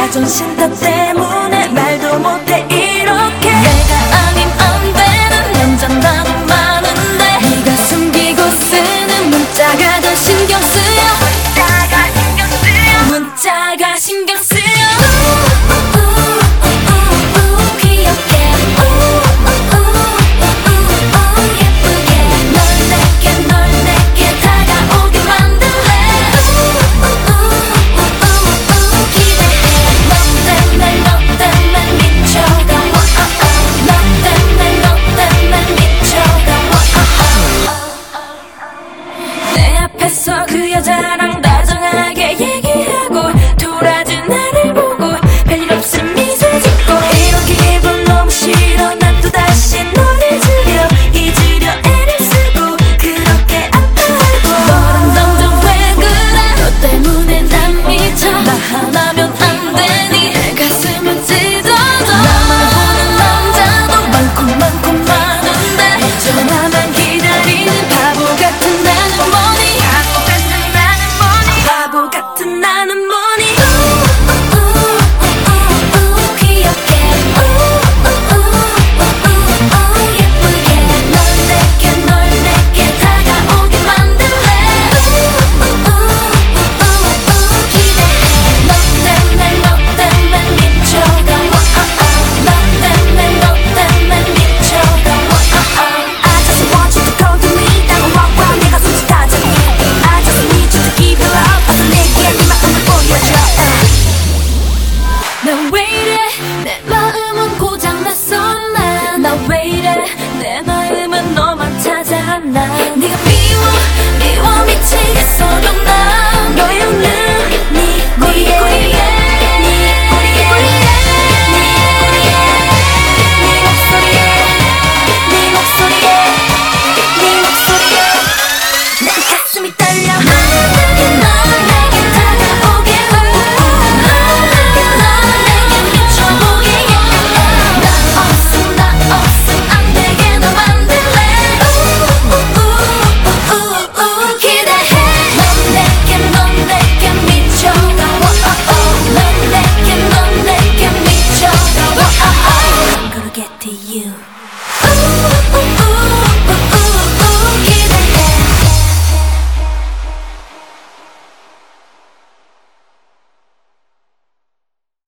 자존심 탓 때문에 말도 못해 이렇게. 내가 아님 안 되는 남잔다고 많은데 네가 숨기고 쓰는 문자가 더 신경 쓰여. 문자가 신경 쓰여. 앞에서 그 여자랑 다정하게 얘기하고 돌아준 나를 보고 별일 없음 미소 짓고 이런 기분 너무 싫어. 난 또다시 너를 즐겨 잊으려 애를 쓰고 그렇게 아파하고 너랑 점점 왜 그래. 너 때문에 난 미쳐. 나 하나면 안 되니 가슴은 찢어져. 나만 보는 남자도 많고 많고 많은데 전화만 기다리는 바보 같은 나는 뭐니. 바보 같은 나는 뭐니. 귀엽게 예쁘게 널 내게 다가오게 만들래. 기대해. 너 때문에 미쳐가. 너 때문에 미쳐가. I just want you to come to me. 다가와 내가 솔직하자니. I just need you to give it up. 어서 내게 네 마음을 보여줘. 나 왜 이래 내 마음은 고장났어. 나 왜 이래 내 마음은 너만 찾아. 나 네가 미워 미치겠어도 난 너의 웃는 네 꼬리에 네 목소리에 내 가슴이 떨려. 널 내게 다가오게 널 내게 미쳐보게 나 없음 안 되게 너 만들래. 기대해. 넌 내게 미쳐가. 넌 내게 미쳐가. I'm gonna get to you.